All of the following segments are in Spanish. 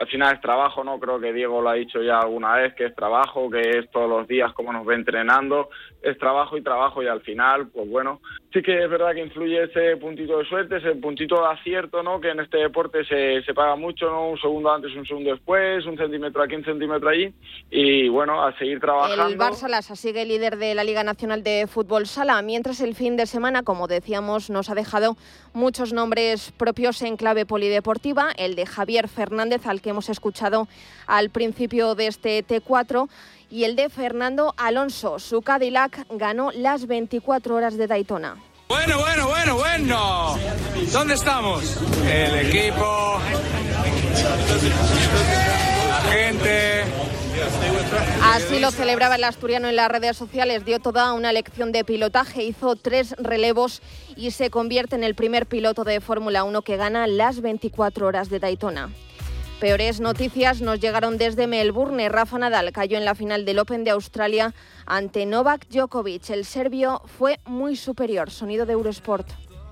al final es trabajo, ¿no? Creo que Diego lo ha dicho ya alguna vez, que es trabajo, que es todos los días como nos ve entrenando, es trabajo y al final, pues bueno, sí que es verdad que influye ese puntito de suerte, ese puntito de acierto, ¿no? Que en este deporte se paga mucho, ¿no? Un segundo antes, un segundo después, un centímetro aquí, un centímetro allí, y bueno, a seguir trabajando. El Barça Lassa sigue líder de la Liga Nacional de Fútbol Sala, mientras el fin de semana, como decíamos, nos ha dejado muchos nombres propios en clave polideportiva, el de Javier Fernández, al que hemos escuchado al principio de este T4, y el de Fernando Alonso. Su Cadillac ganó las 24 horas de Daytona. Bueno. ¿Dónde estamos? El equipo, la gente. Así lo celebraba el asturiano en las redes sociales. Dio toda una lección de pilotaje, hizo 3 relevos y se convierte en el primer piloto de Fórmula 1 que gana las 24 horas de Daytona. Peores noticias nos llegaron desde Melbourne. Rafa Nadal cayó en la final del Open de Australia ante Novak Djokovic. El serbio fue muy superior. Sonido de Eurosport.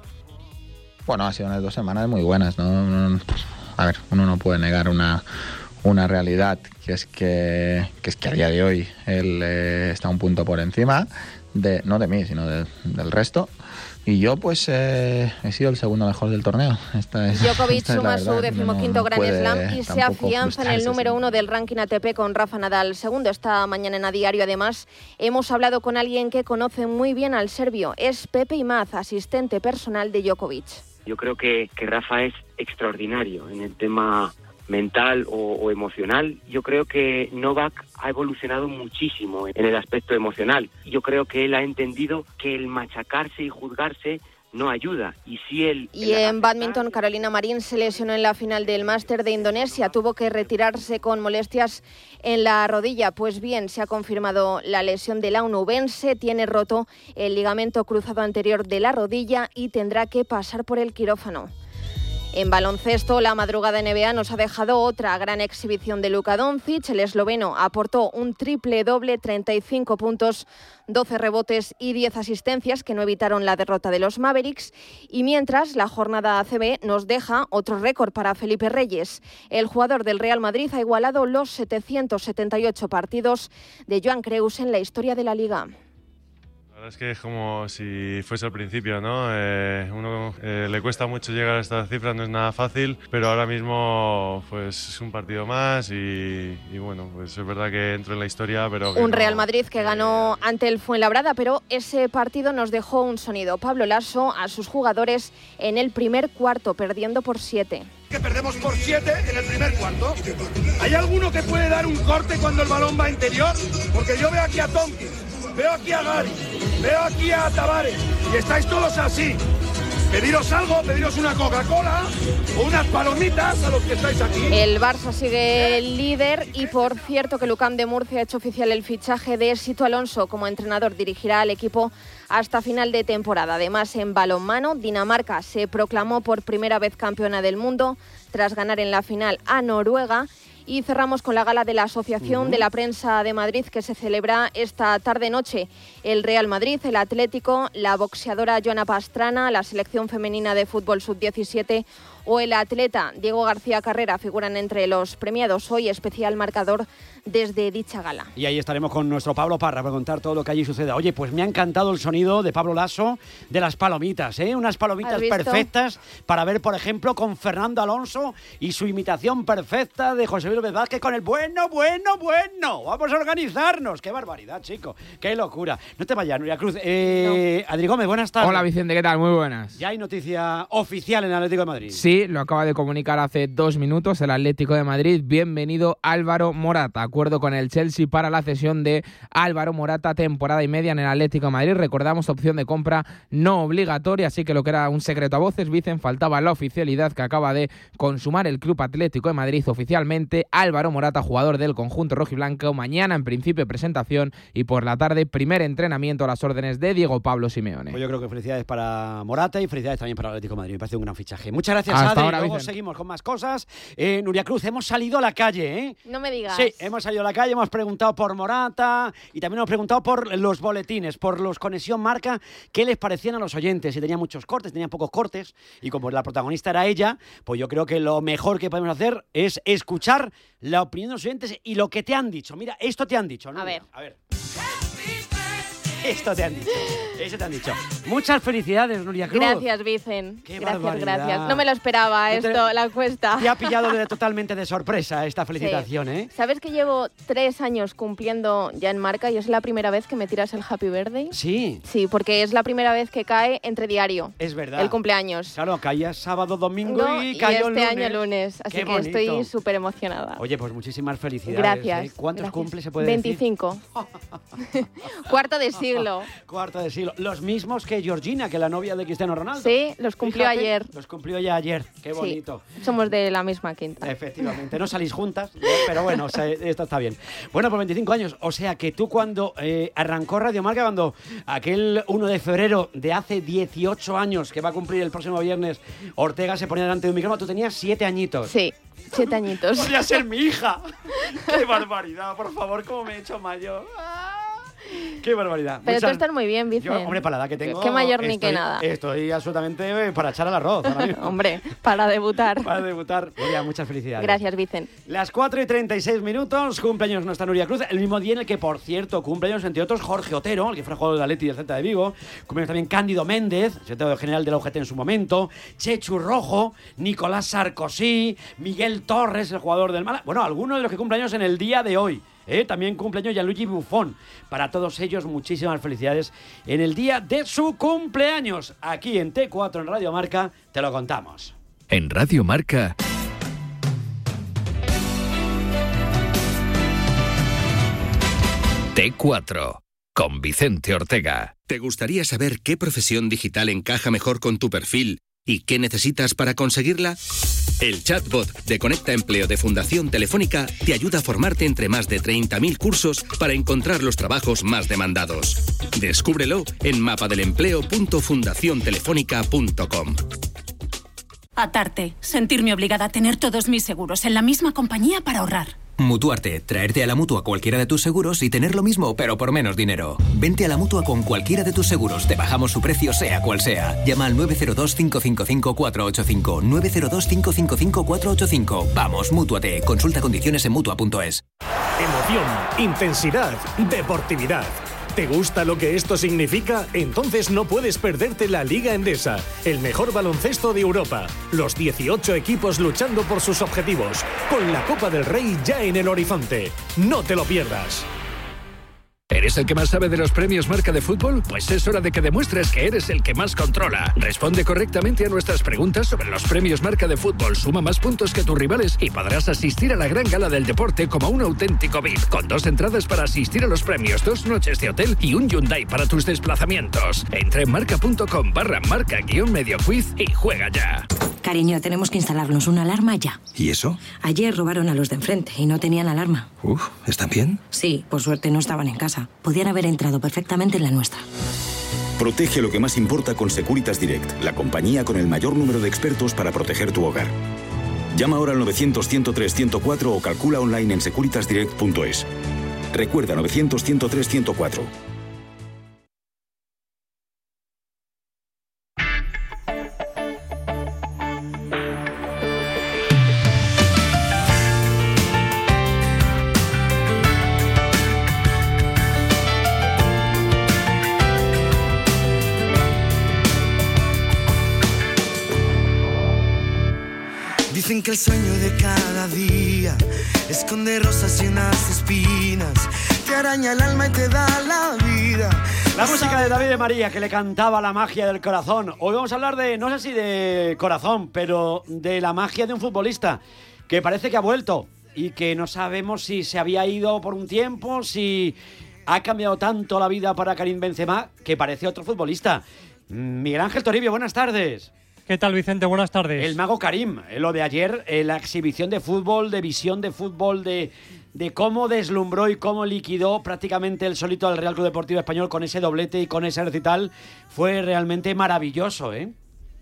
Bueno, ha sido unas 2 semanas muy buenas, ¿no? A ver, uno no puede negar una realidad, que es que a día de hoy él está un punto por encima, no de mí, sino del resto. Y yo pues he sido el segundo mejor del torneo. Djokovic suma su 15º Grand Slam y se afianza en el número 1 del ranking ATP con Rafa Nadal. Segundo esta mañana en A Diario. Además, hemos hablado con alguien que conoce muy bien al serbio. Es Pepe Imaz, asistente personal de Djokovic. Yo creo que Rafa es extraordinario en el tema mental o emocional. Yo creo que Novak ha evolucionado muchísimo en el aspecto emocional. Yo creo que él ha entendido que el machacarse y juzgarse no ayuda. Y en bádminton, Carolina Marín se lesionó en la final del Máster de Indonesia. Tuvo que retirarse con molestias en la rodilla. Pues bien, se ha confirmado la lesión de la onubense. Tiene roto el ligamento cruzado anterior de la rodilla y tendrá que pasar por el quirófano. En baloncesto, la madrugada NBA nos ha dejado otra gran exhibición de Luka Doncic. El esloveno aportó un triple-doble, 35 puntos, 12 rebotes y 10 asistencias que no evitaron la derrota de los Mavericks. Y mientras, la jornada ACB nos deja otro récord para Felipe Reyes. El jugador del Real Madrid ha igualado los 778 partidos de Joan Creus en la historia de la Liga. La verdad es que es como si fuese al principio, ¿no? Uno le cuesta mucho llegar a estas cifras, no es nada fácil, pero ahora mismo pues es un partido más y bueno, pues es verdad que entro en la historia, pero... Un Real Madrid que ganó ante el Fuenlabrada, pero ese partido nos dejó un sonido. Pablo Lasso a sus jugadores en el primer cuarto, perdiendo por 7. Que perdemos por 7 en el primer cuarto. ¿Hay alguno que puede dar un corte cuando el balón va interior? Porque yo veo aquí a Tompkins, veo aquí a Gary, veo aquí a Tavares y estáis todos así. Pediros algo, pediros una Coca-Cola o unas palomitas a los que estáis aquí. El Barça sigue líder y por cierto que l'UQAM de Murcia ha hecho oficial el fichaje de Sito Alonso como entrenador. Dirigirá al equipo hasta final de temporada. Además, en balonmano, Dinamarca se proclamó por primera vez campeona del mundo tras ganar en la final a Noruega. Y cerramos con la gala de la Asociación de la Prensa de Madrid que se celebra esta tarde-noche. El Real Madrid, el Atlético, la boxeadora Joana Pastrana, la selección femenina de fútbol sub-17 o el atleta Diego García Carrera figuran entre los premiados. Hoy especial marcador desde dicha gala. Y ahí estaremos con nuestro Pablo Parra para contar todo lo que allí suceda. Oye, pues me ha encantado el sonido de Pablo Lasso de las palomitas, ¿eh? Unas palomitas perfectas para ver, por ejemplo, con Fernando Alonso y su imitación perfecta de José Luis Vázquez con el bueno. Vamos a organizarnos. Qué barbaridad, chico. Qué locura. No te vayas, Nuria Cruz. Adri Gómez, buenas tardes. Hola, Vicente, ¿qué tal? Muy buenas. Ya hay noticia oficial en el Atlético de Madrid. Sí, lo acaba de comunicar hace 2 minutos el Atlético de Madrid. Bienvenido Álvaro Morata. Acuerdo con el Chelsea para la cesión de Álvaro Morata, temporada y media en el Atlético de Madrid. Recordamos, opción de compra no obligatoria, así que lo que era un secreto a voces, Vicen, faltaba la oficialidad que acaba de consumar el Club Atlético de Madrid oficialmente. Álvaro Morata, jugador del conjunto rojiblanco, mañana en principio presentación y por la tarde primer entrenamiento a las órdenes de Diego Pablo Simeone. Pues yo creo que felicidades para Morata y felicidades también para el Atlético de Madrid. Me parece un gran fichaje. Muchas gracias. Adri, ahora, luego Vicen. seguimos con más cosas. Nuria Cruz, hemos salido a la calle, ¿eh? No me digas. Sí, hemos salido a la calle, hemos preguntado por Morata y también hemos preguntado por los boletines, por los Conexión Marca, qué les parecían a los oyentes. Si tenían muchos cortes, tenían pocos cortes, y como la protagonista era ella, pues yo creo que lo mejor que podemos hacer es escuchar la opinión de los oyentes y lo que te han dicho. Mira, esto te han dicho, ¿no? A ver. Esto te han dicho. Eso te han dicho. Muchas felicidades, Nuria Cruz. Gracias, Vicen. Qué gracias, barbaridad. gracias. No me lo esperaba la encuesta. Te ha pillado totalmente de sorpresa esta felicitación, Sí. ¿eh? ¿Sabes que llevo 3 años cumpliendo ya en Marca y es la primera vez que me tiras el Happy Birthday? Sí. Sí, porque es la primera vez que cae entre diario. Es verdad. El cumpleaños. Claro, caía sábado, domingo y cayó este año lunes. Así Qué que bonito. estoy súper emocionada. Oye, pues muchísimas felicidades. Gracias. ¿eh? ¿Cuántos gracias. cumple se puede 25. Cuarto de siglo. Cuarto de siglo. Los mismos que Georgina, que la novia de Cristiano Ronaldo. Sí, los cumplió Fíjate, ayer. Los cumplió ya ayer. Qué bonito. Sí, somos de la misma quinta. Efectivamente, no salís juntas, pero bueno, o sea, esto está bien. Bueno, por 25 años, o sea que tú cuando arrancó Radio Marca, cuando aquel 1 de febrero de hace 18 años, que va a cumplir el próximo viernes, Ortega se ponía delante de un micrófono, tú tenías 7 añitos. Sí, 7 añitos. Podría ser mi hija. ¡Qué barbaridad! Por favor, ¿cómo me he hecho mayor? ¡Qué barbaridad! Pero tú estás muy bien, Vicen. Yo, hombre, para la edad que tengo... Qué mayor ni que nada. Estoy absolutamente para echar al arroz ahora mismo. Hombre, para debutar. Para debutar. Nuria, muchas felicidades. Gracias, Vicen. Las 4:36, cumpleaños nuestra Nuria Cruz, el mismo día en el que, por cierto, cumpleaños, entre otros, Jorge Otero, el que fue jugador del Atleti y del Celta de Vigo, cumpleaños también Cándido Méndez, secretario general de la UGT en su momento, Chechu Rojo, Nicolás Sarkozy, Miguel Torres, el jugador del Málaga. Bueno, algunos de los que cumpleaños en el día de hoy. También cumpleaños Gianluigi Buffon. Para todos ellos, muchísimas felicidades en el día de su cumpleaños. Aquí en T4, en Radio Marca, te lo contamos. En Radio Marca... T4, con Vicente Ortega. ¿Te gustaría saber qué profesión digital encaja mejor con tu perfil y qué necesitas para conseguirla? El chatbot de Conecta Empleo de Fundación Telefónica te ayuda a formarte entre más de 30.000 cursos para encontrar los trabajos más demandados. Descúbrelo en mapadelempleo.fundaciontelefónica.com. Atarte, sentirme obligada a tener todos mis seguros en la misma compañía para ahorrar. Mutuarte, traerte a la Mutua cualquiera de tus seguros y tener lo mismo, pero por menos dinero. Vente a la Mutua con cualquiera de tus seguros, te bajamos su precio sea cual sea. Llama al 902-555-485, 902-555-485. Vamos, Mútuate, consulta condiciones en Mutua.es. Emoción, intensidad, deportividad. ¿Te gusta lo que esto significa? Entonces no puedes perderte la Liga Endesa, el mejor baloncesto de Europa. Los 18 equipos luchando por sus objetivos, con la Copa del Rey ya en el horizonte. No te lo pierdas. ¿Eres el que más sabe de los premios Marca de Fútbol? Pues es hora de que demuestres que eres el que más controla. Responde correctamente a nuestras preguntas sobre los premios Marca de Fútbol. Suma más puntos que tus rivales y podrás asistir a la gran gala del deporte como un auténtico VIP. Con 2 entradas para asistir a los premios, 2 noches de hotel y un Hyundai para tus desplazamientos. Entra en marca.com/marca-medio-quiz y juega ya. Cariño, tenemos que instalarnos una alarma ya. ¿Y eso? Ayer robaron a los de enfrente y no tenían alarma. ¿Están bien? Sí, por suerte no estaban en casa. Podían haber entrado perfectamente en la nuestra. Protege lo que más importa con Securitas Direct, la compañía con el mayor número de expertos para proteger tu hogar. Llama ahora al 900-103-104 o calcula online en securitasdirect.es. Recuerda 900-103-104. Dicen que el sueño de cada día esconde rosas llenas de espinas, te araña el alma y te da la vida. La música de David de María, que le cantaba la magia del corazón. Hoy vamos a hablar de, no sé si de corazón, pero de la magia de un futbolista que parece que ha vuelto y que no sabemos si se había ido por un tiempo, si ha cambiado tanto la vida para Karim Benzema, que parece otro futbolista. Miguel Ángel Toribio, buenas tardes. ¿Qué tal, Vicente? Buenas tardes. El mago Karim, lo de ayer, la exhibición de fútbol, de visión de fútbol, de cómo deslumbró y cómo liquidó prácticamente el solito al Real Club Deportivo Español con ese doblete y con ese recital, fue realmente maravilloso, ¿eh?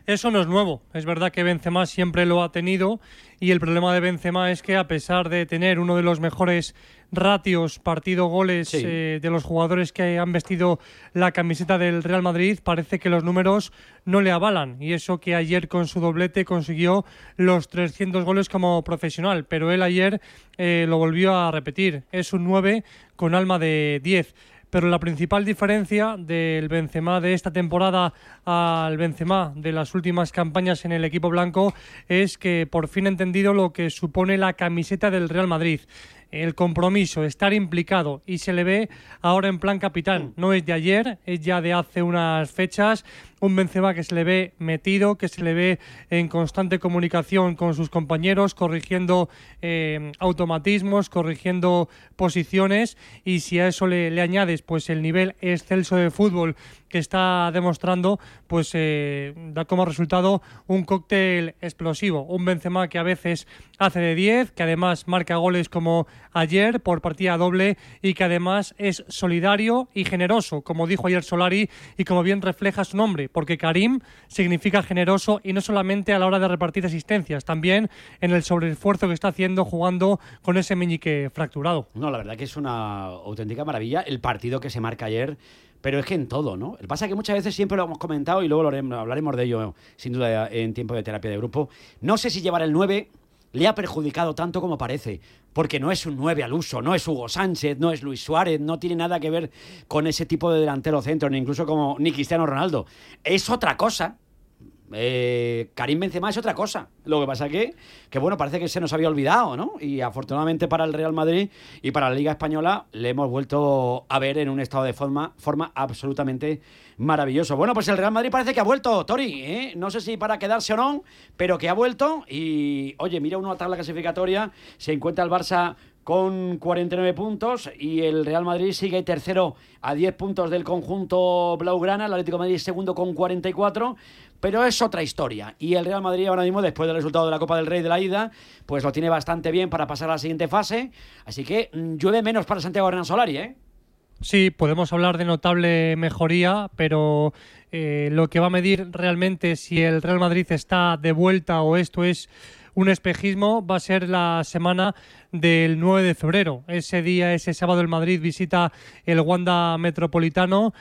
Eso no es nuevo. Es verdad que Benzema siempre lo ha tenido y el problema de Benzema es que a pesar de tener uno de los mejores ratios partido-goles de los jugadores que han vestido la camiseta del Real Madrid, parece que los números no le avalan. Y eso que ayer con su doblete consiguió los 300 goles como profesional. Pero él ayer lo volvió a repetir. Es un 9 con alma de 10. Pero la principal diferencia del Benzema de esta temporada al Benzema de las últimas campañas en el equipo blanco es que por fin ha entendido lo que supone la camiseta del Real Madrid. El compromiso, estar implicado, y se le ve ahora en plan capitán. No es de ayer, es ya de hace unas fechas. Un Benzema que se le ve metido, que se le ve en constante comunicación con sus compañeros, corrigiendo automatismos, corrigiendo posiciones, y si a eso le añades pues el nivel excelso de fútbol que está demostrando, pues da como resultado un cóctel explosivo. Un Benzema que a veces hace de 10, que además marca goles como ayer por partida doble y que además es solidario y generoso, como dijo ayer Solari y como bien refleja su nombre, porque Karim significa generoso, y no solamente a la hora de repartir asistencias, también en el sobreesfuerzo que está haciendo jugando con ese meñique fracturado. No, la verdad que es una auténtica maravilla el partido que se marca ayer. Pero es que en todo, ¿no? Lo que pasa es que muchas veces siempre lo hemos comentado y luego hablaremos de ello, sin duda, en tiempo de terapia de grupo. No sé si llevar el 9 le ha perjudicado tanto como parece, porque no es un 9 al uso, no es Hugo Sánchez, no es Luis Suárez, no tiene nada que ver con ese tipo de delantero centro, ni incluso como ni Cristiano Ronaldo. Es otra cosa. Karim Benzema es otra cosa. Lo que pasa que bueno, parece que se nos había olvidado, ¿no? Y afortunadamente para el Real Madrid y para la Liga Española le hemos vuelto a ver en un estado de forma absolutamente maravilloso. Bueno, pues el Real Madrid parece que ha vuelto, Tori, ¿eh? No sé si para quedarse o no, pero que ha vuelto. Y oye, mira uno a tabla clasificatoria, se encuentra el Barça con 49 puntos y el Real Madrid sigue tercero a 10 puntos del conjunto blaugrana, el Atlético de Madrid segundo con 44, pero es otra historia. Y el Real Madrid ahora mismo, después del resultado de la Copa del Rey de la ida, pues lo tiene bastante bien para pasar a la siguiente fase, así que llueve menos para Santiago Hernán Solari, ¿eh? Sí, podemos hablar de notable mejoría, pero lo que va a medir realmente si el Real Madrid está de vuelta o esto es un espejismo va a ser la semana del 9 de febrero. Ese día, ese sábado, el Madrid visita el Wanda Metropolitano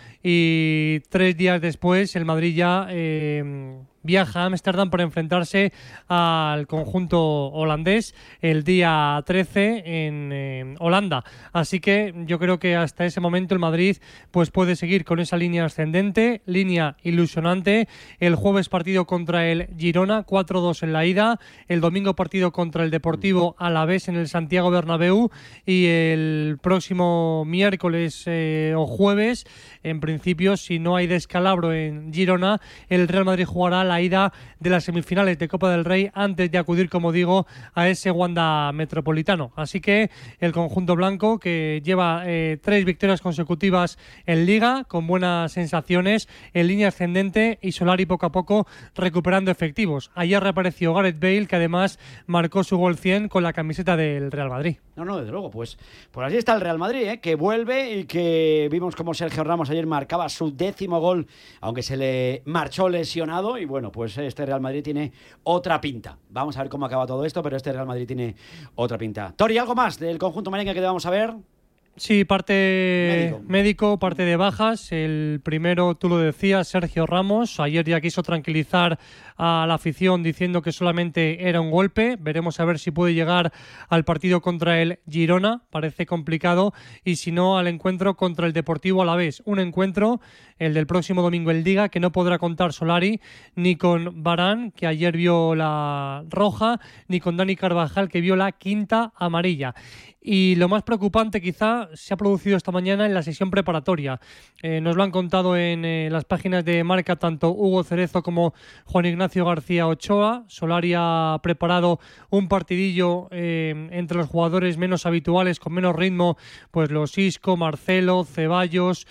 y 3 días después el Madrid ya viaja a Ámsterdam para enfrentarse al conjunto holandés el día 13 en Holanda. Así que yo creo que hasta ese momento el Madrid pues puede seguir con esa línea ascendente, línea ilusionante. El jueves partido contra el Girona, 4-2 en la ida. El domingo partido contra el Deportivo Alavés en el Santiago Bernabéu, y el próximo miércoles o jueves, en principio, si no hay descalabro en Girona, el Real Madrid jugará la ida de las semifinales de Copa del Rey antes de acudir, como digo, a ese Wanda Metropolitano. Así que el conjunto blanco, que lleva 3 victorias consecutivas en Liga, con buenas sensaciones, en línea ascendente, y Solari poco a poco recuperando efectivos. Ayer reapareció Gareth Bale, que además marcó su gol 100 con la camiseta del Real Madrid. No, desde luego, pues así está el Real Madrid, que vuelve, y que vimos como Sergio Ramos ayer marcaba su 10º gol, aunque se le marchó lesionado, y bueno, pues este Real Madrid tiene otra pinta. Vamos a ver cómo acaba todo esto, pero este Real Madrid tiene otra pinta. Tori, ¿algo más del conjunto merengue que debamos saber? Sí, parte médico, parte de bajas. El primero, tú lo decías, Sergio Ramos. Ayer ya quiso tranquilizar a la afición diciendo que solamente era un golpe. Veremos a ver si puede llegar al partido contra el Girona. Parece complicado. Y si no, al encuentro contra el Deportivo Alavés. Un encuentro, el del próximo domingo en Liga, que no podrá contar Solari ni con Varane, que ayer vio la roja, ni con Dani Carvajal, que vio la 5ª amarilla. Y lo más preocupante quizá se ha producido esta mañana en la sesión preparatoria. Nos lo han contado en las páginas de Marca tanto Hugo Cerezo como Juan Ignacio García Ochoa. Solari ha preparado un partidillo entre los jugadores menos habituales, con menos ritmo, pues los Isco, Marcelo, Ceballos,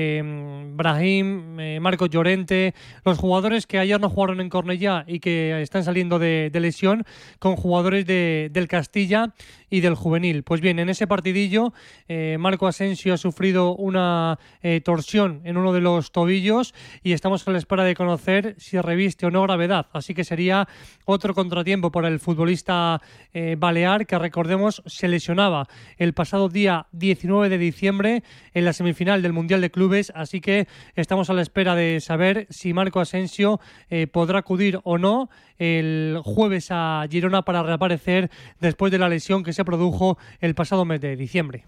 Brahim, Marcos Llorente, los jugadores que ayer no jugaron en Cornellá y que están saliendo de lesión, con jugadores del Castilla, y del juvenil. Pues bien, en ese partidillo Marco Asensio ha sufrido una torsión en uno de los tobillos y estamos a la espera de conocer si reviste o no gravedad. Así que sería otro contratiempo para el futbolista balear, que recordemos se lesionaba el pasado día 19 de diciembre en la semifinal del Mundial de Clubes. Así que estamos a la espera de saber si Marco Asensio podrá acudir o no el jueves a Girona para reaparecer después de la lesión que se produjo el pasado mes de diciembre.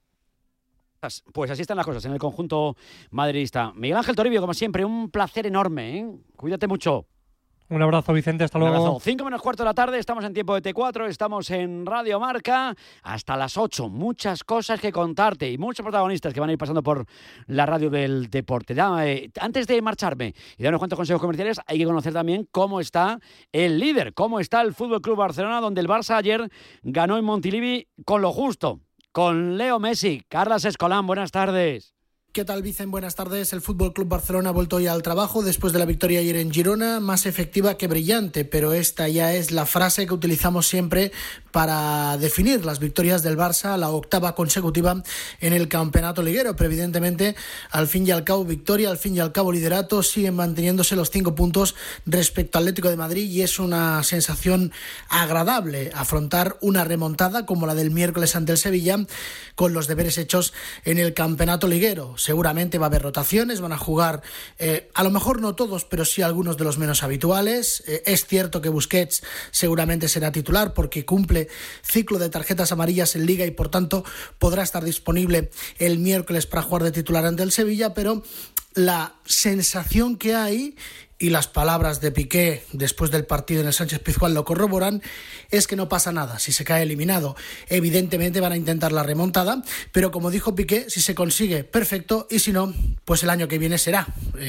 Pues así están las cosas en el conjunto madridista. Miguel Ángel Toribio, como siempre, un placer enorme, ¿eh? Cuídate mucho. Un abrazo, Vicente, hasta luego. Un abrazo. 5 menos cuarto de la tarde, estamos en tiempo de T4, estamos en Radio Marca hasta las 8. Muchas cosas que contarte y muchos protagonistas que van a ir pasando por la radio del deporte. Antes de marcharme y dar unos cuantos consejos comerciales, hay que conocer también cómo está el líder, cómo está el Fútbol Club Barcelona, donde el Barça ayer ganó en Montilivi con lo justo, con Leo Messi. Carlas Escolán, buenas tardes. ¿Qué tal, Vicen? Buenas tardes. El Fútbol Club Barcelona ha vuelto hoy al trabajo después de la victoria ayer en Girona, más efectiva que brillante, pero esta ya es la frase que utilizamos siempre para definir las victorias del Barça, la 8ª consecutiva en el campeonato liguero, pero evidentemente al fin y al cabo victoria, al fin y al cabo liderato, siguen manteniéndose los 5 puntos respecto al Atlético de Madrid y es una sensación agradable afrontar una remontada como la del miércoles ante el Sevilla con los deberes hechos en el campeonato liguero. Seguramente va a haber rotaciones, van a jugar a lo mejor no todos, pero sí algunos de los menos habituales. Es cierto que Busquets seguramente será titular porque cumple ciclo de tarjetas amarillas en Liga y por tanto podrá estar disponible el miércoles para jugar de titular ante el Sevilla, pero la sensación que hay, y las palabras de Piqué después del partido en el Sánchez-Pizjuán lo corroboran, es que no pasa nada si se cae eliminado. Evidentemente van a intentar la remontada, pero como dijo Piqué, si se consigue, perfecto, y si no, pues el año que viene será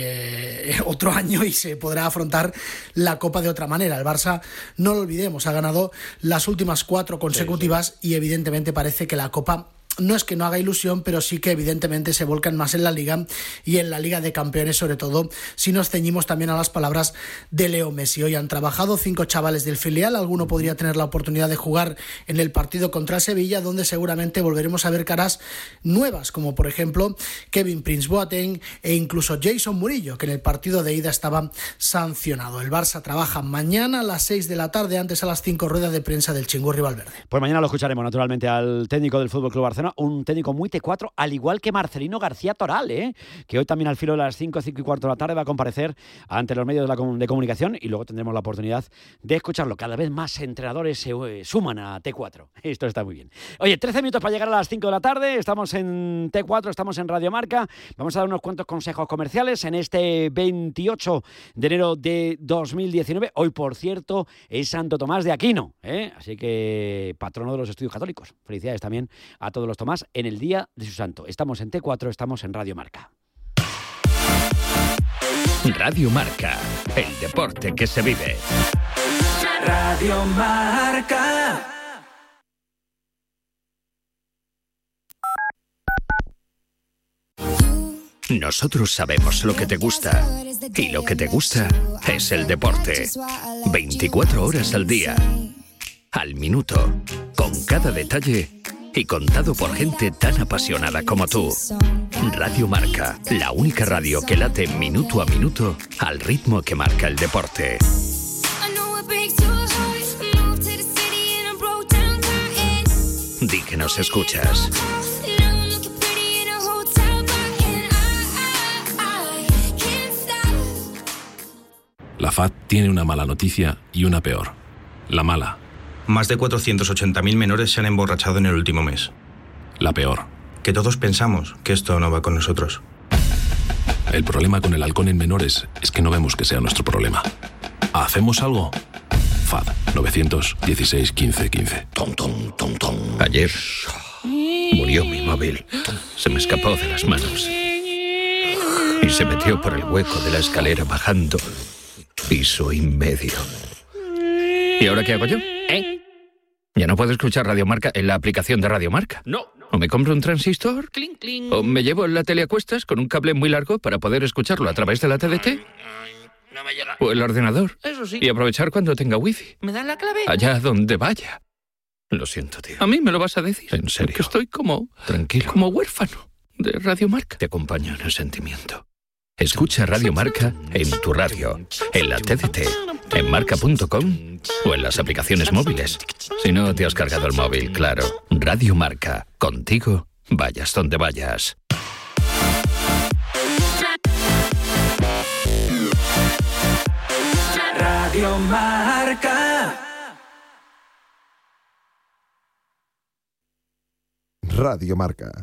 otro año y se podrá afrontar la Copa de otra manera. El Barça, no lo olvidemos, ha ganado las últimas 4 consecutivas y evidentemente parece que la Copa no es que no haga ilusión, pero sí que evidentemente se volcan más en la Liga y en la Liga de Campeones, sobre todo si nos ceñimos también a las palabras de Leo Messi. Hoy han trabajado 5 chavales del filial, alguno podría tener la oportunidad de jugar en el partido contra el Sevilla, donde seguramente volveremos a ver caras nuevas, como por ejemplo Kevin Prince Boateng e incluso Jason Murillo, que en el partido de ida estaba sancionado. El Barça trabaja mañana a las 6 de la tarde, antes a las 5 rueda de prensa del Chingurri Valverde. Pues mañana lo escucharemos naturalmente al técnico del Fútbol Club Barcelona, un técnico muy T4, al igual que Marcelino García Toral, que hoy también al filo de las 5 y cuarto de la tarde va a comparecer ante los medios de comunicación y luego tendremos la oportunidad de escucharlo. Cada vez más entrenadores se suman a T4. Esto está muy bien. Oye, 13 minutos para llegar a las 5 de la tarde. Estamos en T4, estamos en Radio Marca. Vamos a dar unos cuantos consejos comerciales en este 28 de enero de 2019. Hoy, por cierto, es Santo Tomás de Aquino, así que patrono de los estudios católicos. Felicidades también a todos los Tomás en el día de su santo. Estamos en T4, estamos en Radio Marca. Radio Marca, el deporte que se vive. Radio Marca. Nosotros sabemos lo que te gusta y lo que te gusta es el deporte. 24 horas al día, al minuto, con cada detalle y contado por gente tan apasionada como tú. Radio Marca, la única radio que late minuto a minuto al ritmo que marca el deporte. Di que nos escuchas. La FAD tiene una mala noticia y una peor. La mala. Más de 480.000 menores se han emborrachado en el último mes. La peor. Que todos pensamos que esto no va con nosotros. El problema con el alcohol en menores es que no vemos que sea nuestro problema. ¿Hacemos algo? FAD 916 15 15. Tom, tom, tom, tom. Ayer murió mi móvil. Se me escapó de las manos y se metió por el hueco de la escalera bajando piso y medio. ¿Y ahora qué hago yo? ¿Ya no puedo escuchar Radio Marca en la aplicación de Radio Marca? No. ¿O me compro un transistor? Clink, clink. ¿O me llevo la tele a cuestas con un cable muy largo para poder escucharlo a través de la TDT? No me llega. ¿O el ordenador? Eso sí. Y aprovechar cuando tenga wifi. ¿Me dan la clave? Allá donde vaya. Lo siento, tío. A mí me lo vas a decir. En serio. Que estoy como... Tranquilo. Como huérfano de Radio Marca. Te acompaño en el sentimiento. Escucha Radio Marca en tu radio, en la TDT, en marca.com o en las aplicaciones móviles. Si no te has cargado el móvil, claro. Radio Marca. Contigo, vayas donde vayas. Radio Marca. Radio Marca.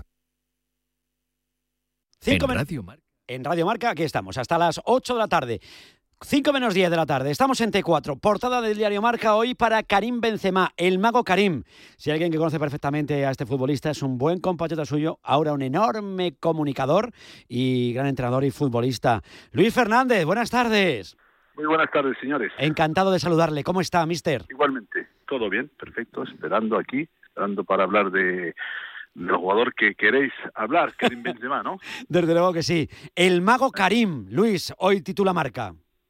En Radio Marca, aquí estamos, hasta las 8 de la tarde. 5 menos 10 de la tarde, estamos en T4. Portada del diario Marca hoy para Karim Benzema, el mago Karim. Si alguien que conoce perfectamente a este futbolista, es un buen compatriota suyo, ahora un enorme comunicador y gran entrenador y futbolista. Luis Fernández, buenas tardes. Muy buenas tardes, señores. Encantado de saludarle. ¿Cómo está, mister? Igualmente, todo bien, perfecto, esperando para hablar del jugador que queréis hablar, Karim Benzema, ¿no? Desde luego que sí. El mago Karim, Luis, hoy titula Marca.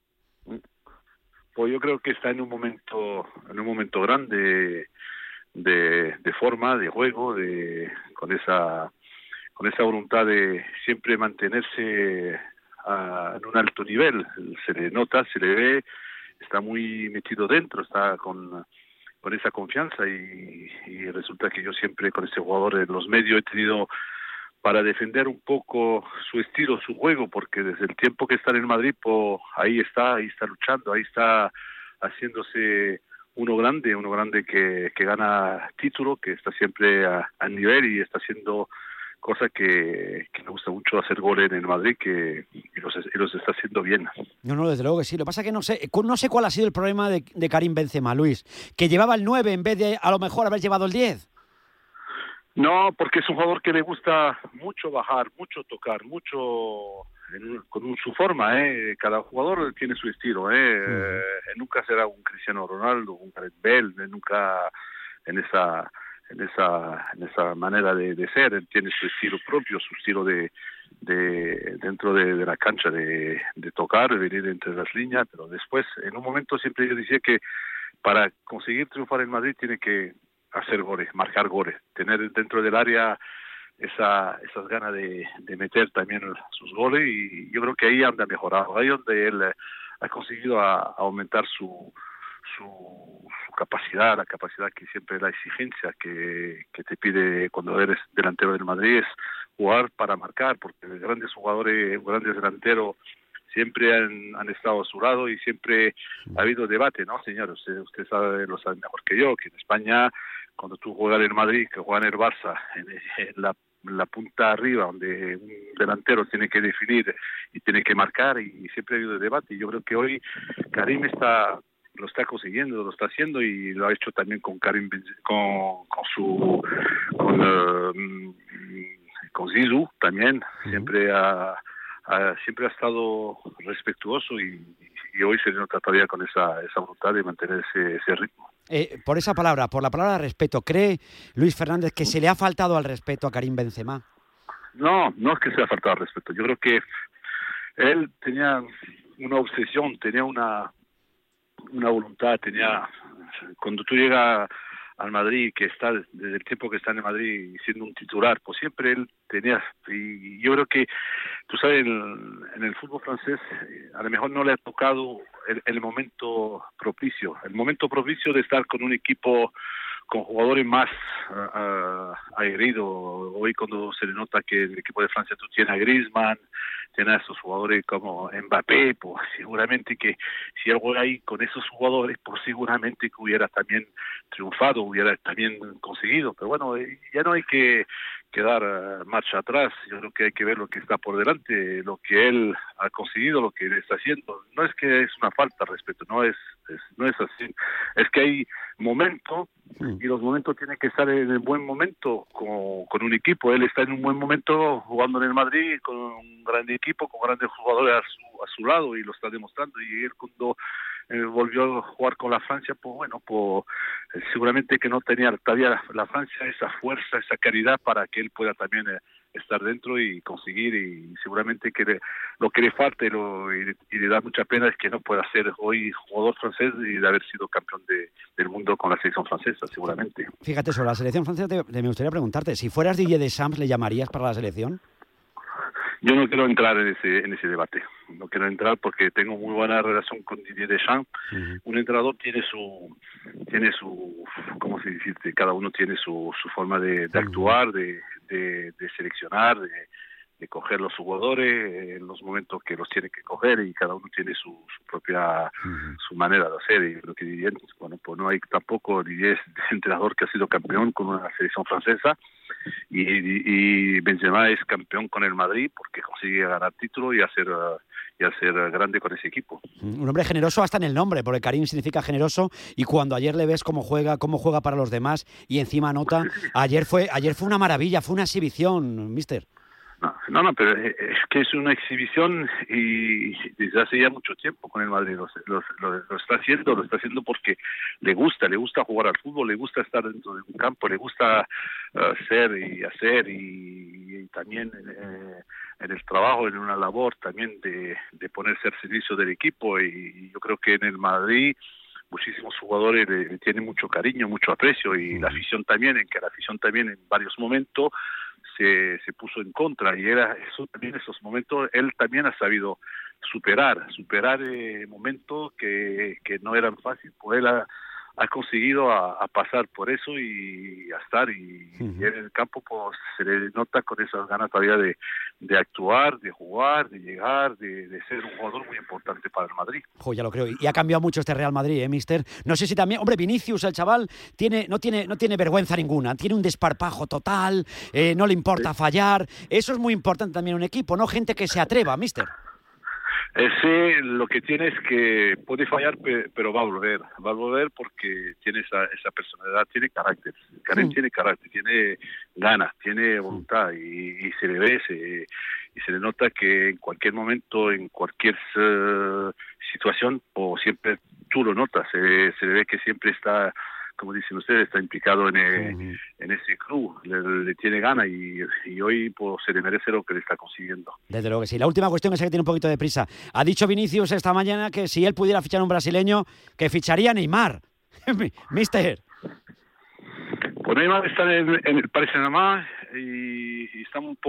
Pues yo creo que está en un momento grande de forma, de juego, con esa voluntad de siempre mantenerse en un alto nivel. Se le nota, se le ve, está muy metido dentro, está con esa confianza y resulta que yo siempre con ese jugador en los medios he tenido para defender un poco su estilo, su juego, porque desde el tiempo que está en el Madrid, pues ahí está luchando, ahí está haciéndose uno grande que gana título, que está siempre a nivel y está haciendo cosas que me gusta mucho, hacer goles en el Madrid y los está haciendo bien. No, desde luego que sí. Lo que pasa es que no sé cuál ha sido el problema de Karim Benzema, Luis, que llevaba el 9 en vez de a lo mejor haber llevado el 10. No, porque es un jugador que le gusta mucho bajar, mucho tocar, con su forma, cada jugador tiene su estilo, nunca será un Cristiano Ronaldo, un Gareth Bale, nunca en esa manera de ser. Él tiene su estilo propio, su estilo de dentro de la cancha de tocar, de venir entre las líneas, pero después, en un momento siempre yo decía que para conseguir triunfar en Madrid tiene que hacer goles, marcar goles, tener dentro del área esas ganas de meter también sus goles, y yo creo que ahí anda mejorado, ahí donde él ha conseguido aumentar su capacidad, la capacidad que siempre, la exigencia que te pide cuando eres delantero del Madrid es jugar para marcar, porque grandes jugadores, grandes delanteros siempre han estado a su lado y siempre ha habido debate, ¿no, señor? Usted lo sabe mejor que yo, que en España, cuando tú juegas en Madrid, que juegas en el Barça, en la punta arriba, donde un delantero tiene que definir y tiene que marcar, y siempre ha habido debate. Y yo creo que hoy Karim lo está consiguiendo, lo está haciendo, y lo ha hecho también con Karim, con Zizou también. Siempre ha estado respetuoso y hoy se le nota todavía con esa voluntad de mantener ese ritmo. Por la palabra respeto, ¿cree Luis Fernández que se le ha faltado al respeto a Karim Benzema? No es que se le ha faltado al respeto. Yo creo que él tenía una obsesión, tenía una voluntad, cuando tú llegas al Madrid, que está desde el tiempo que está en el Madrid siendo un titular, pues siempre él tenía, y yo creo que, tú sabes, en el fútbol francés a lo mejor no le ha tocado el momento propicio de estar con un equipo con jugadores más aguerridos. Hoy cuando se le nota que el equipo de Francia tú tienes a Griezmann, tienes a esos jugadores como Mbappé, pues seguramente que si él juega ahí con esos jugadores, pues seguramente que hubiera también triunfado, hubiera también conseguido. Pero bueno, ya no hay que dar marcha atrás. Yo creo que hay que ver lo que está por delante, lo que él ha conseguido, lo que él está haciendo. No es que es una falta de respeto, no es así. Es que hay momentos, y los momentos tienen que estar en el buen momento con un equipo. Él está en un buen momento jugando en el Madrid con un gran equipo, con grandes jugadores a su lado, y lo está demostrando. Y él cuando volvió a jugar con la Francia, pues bueno, seguramente que no tenía todavía la Francia esa fuerza, esa calidad para que él pueda también estar dentro y conseguir, y seguramente que lo que le falta y le da mucha pena es que no pueda ser hoy jugador francés y de haber sido campeón del mundo con la selección francesa, seguramente. Fíjate, sobre la selección francesa me gustaría preguntarte, si fueras Didier Deschamps, ¿le llamarías para la selección? Yo no quiero entrar en ese debate. No quiero entrar porque tengo muy buena relación con Didier Deschamps. Un entrenador tiene su, ¿cómo se dice? Cada uno tiene su forma de actuar, de seleccionar, de coger los jugadores en los momentos que los tiene que coger, y cada uno tiene su propia su manera de hacer. Y lo que Didier, bueno, pues no hay tampoco, Didier es entrenador que ha sido campeón con una selección francesa, y Benzema es campeón con el Madrid porque consigue ganar título y hacer grande con ese equipo. Un hombre generoso hasta en el nombre, porque Karim significa generoso, y cuando ayer le ves cómo juega para los demás y encima anota, ayer fue una maravilla, fue una exhibición, mister. No, pero es que es una exhibición, y desde hace ya mucho tiempo con el Madrid lo está haciendo porque le gusta jugar al fútbol, le gusta estar dentro de un campo, le gusta ser y hacer, y también en el trabajo, en una labor también de ponerse al servicio del equipo, y yo creo que en el Madrid muchísimos jugadores le tienen mucho cariño, mucho aprecio, y la afición también, en varios momentos se puso en contra, y esos momentos él también ha sabido superar momentos que no eran fáciles, pues él ha conseguido a pasar por eso y a estar, y en el campo pues se le nota con esas ganas todavía de actuar, de jugar, de llegar, de ser un jugador muy importante para el Madrid. Ya lo creo, y ha cambiado mucho este Real Madrid, mister. No sé si también, hombre, Vinicius, el chaval, no tiene vergüenza ninguna, tiene un desparpajo total, no le importa fallar. Eso es muy importante también en un equipo, ¿no? Gente que se atreva, mister. Ese lo que tiene es que puede fallar, pero va a volver porque tiene esa personalidad, tiene carácter. Karim tiene carácter, tiene ganas, tiene voluntad, y se le ve, y se le nota que en cualquier momento, en cualquier situación, o siempre tú lo notas, se le ve que siempre está, como dicen ustedes, está implicado en ese club, le tiene ganas, y hoy pues se le merece lo que le está consiguiendo. Desde luego que sí. La última cuestión es que tiene un poquito de prisa. Ha dicho Vinicius esta mañana que si él pudiera fichar a un brasileño, que ficharía a Neymar. Mister. Pues Neymar está en el Paris Saint-Germain, y estamos un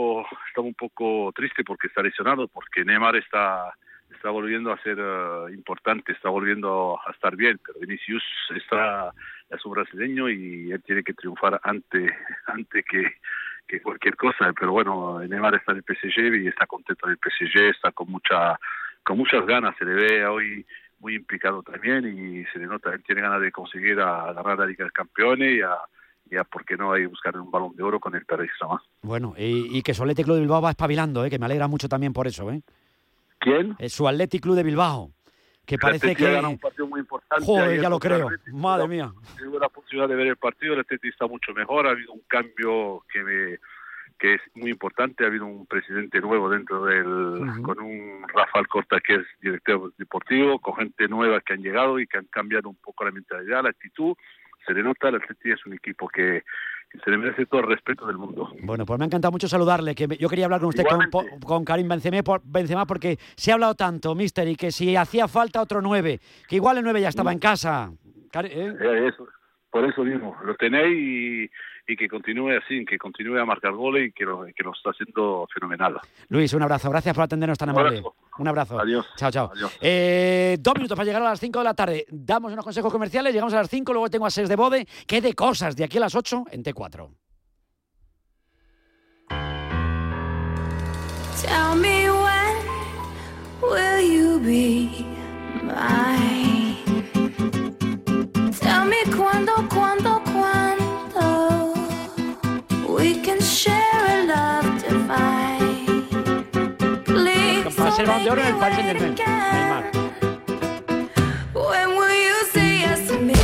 poco tristes porque está lesionado, porque Neymar está volviendo a ser importante, está volviendo a estar bien, pero Vinicius es un brasileño y él tiene que triunfar antes que cualquier cosa. Pero bueno, Neymar está en el PSG y está contento en el PSG, está con muchas ganas, se le ve hoy muy implicado también, y se le nota, él tiene ganas de conseguir agarrar la Liga de Campeones y a por qué no hay buscar un Balón de Oro con el Paris Saint-Germain. Bueno, y que su Athletic Club de Bilbao va espabilando, que me alegra mucho también por eso, ¿Quién? Su Athletic Club de Bilbao, que parece que gana un partido muy importante. Joder, ya lo creo. Madre mía. Tuve la posibilidad de ver el partido, el Athletic está mucho mejor, ha habido un cambio que es muy importante, ha habido un presidente nuevo dentro con un Rafael Corta, que es director deportivo, con gente nueva que han llegado y que han cambiado un poco la mentalidad, la actitud. Se le nota, el Athletic es un equipo que se le merece todo el respeto del mundo. Bueno, pues me ha encantado mucho saludarle, que yo quería hablar con usted con Karim Benzema, porque se ha hablado tanto, mister, y que si hacía falta otro 9, que igual el 9 ya estaba en casa. Por eso mismo, lo tenéis, y que continúe así, que continúe a marcar goles, y que lo está haciendo fenomenal. Luis, un abrazo, gracias por atendernos tan amable. Un abrazo. Adiós. Chao. Adiós. 2 minutos para llegar a las 5 de la tarde. Damos unos consejos comerciales, llegamos a las 5, luego tengo a Ses de Bode. ¿Qué de cosas de aquí a las 8 en T4? Tell me when will you be mine? Tell me cuándo we can share a love divine. Please Va a ser Balón de Oro en el Paris Saint-Germain. Neymar. When will you say yes to me?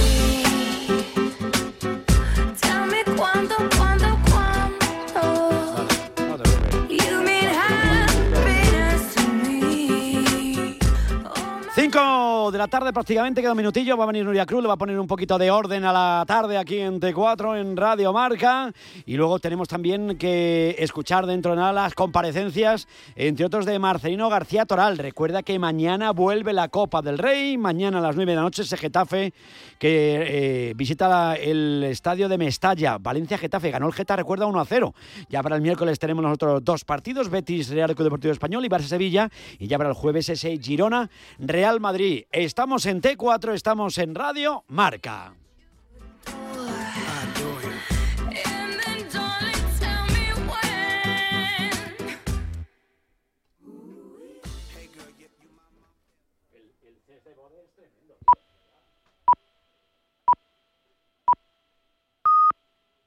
Tell me cuándo. You mean happiness to me. 5 de la la tarde prácticamente, queda un minutillo, va a venir Nuria Cruz, le va a poner un poquito de orden a la tarde aquí en T4, en Radio Marca, y luego tenemos también que escuchar dentro de nada las comparecencias, entre otros de Marcelino García Toral. Recuerda que mañana vuelve la Copa del Rey, mañana a las 9 de la noche ese Getafe que visita el estadio de Mestalla. Valencia-Getafe, ganó el Getafe, recuerda, 1-0. Ya para el miércoles tenemos nosotros dos partidos, Betis Real Club Deportivo Español y Barça-Sevilla, y ya para el jueves ese Girona-Real Madrid. Estamos en T4, estamos en Radio Marca.